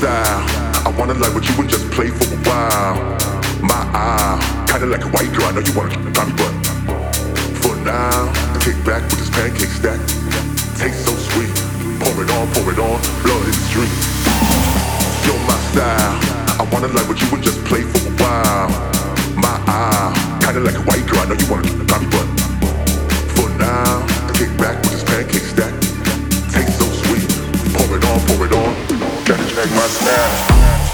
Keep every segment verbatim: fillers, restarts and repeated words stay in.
style. I wanna like what you and just play for a while. My eye, kinda like a white girl. I know you wanna try me, but for now, I kick back with this pancake stack. Tastes so sweet. Pour it on, pour it on, blood in the street. You're my style. I wanna like what you and just play for a while. My eye, kinda like a white girl. I know you wanna try me, but for now, I kick back with this pancake stack. Tastes so sweet. Pour it on, pour it on. Gotta check my style.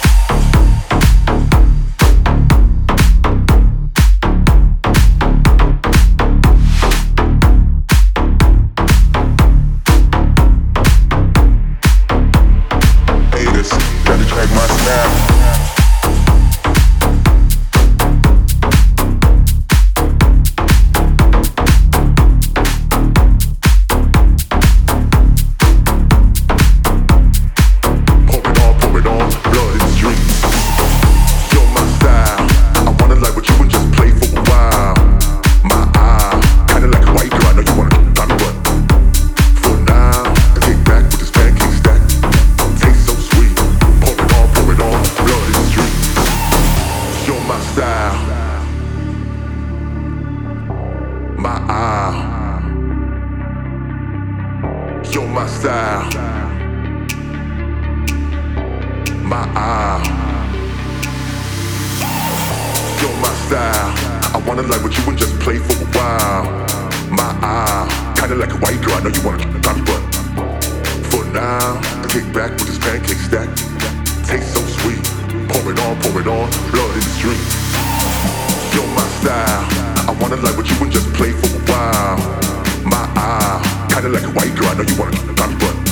You're my style. My eye. You're my style. I wanna like what you and just play for a while. My eye. Kinda like a white girl. I know you wanna try me, but for now, I kick back with this pancake stack. Tastes so sweet. Pour it on, pour it on. Blood in the street. You're my style. I wanna like what you and just play for a while. My eye. Kinda like a white girl, I know you wanna try me, but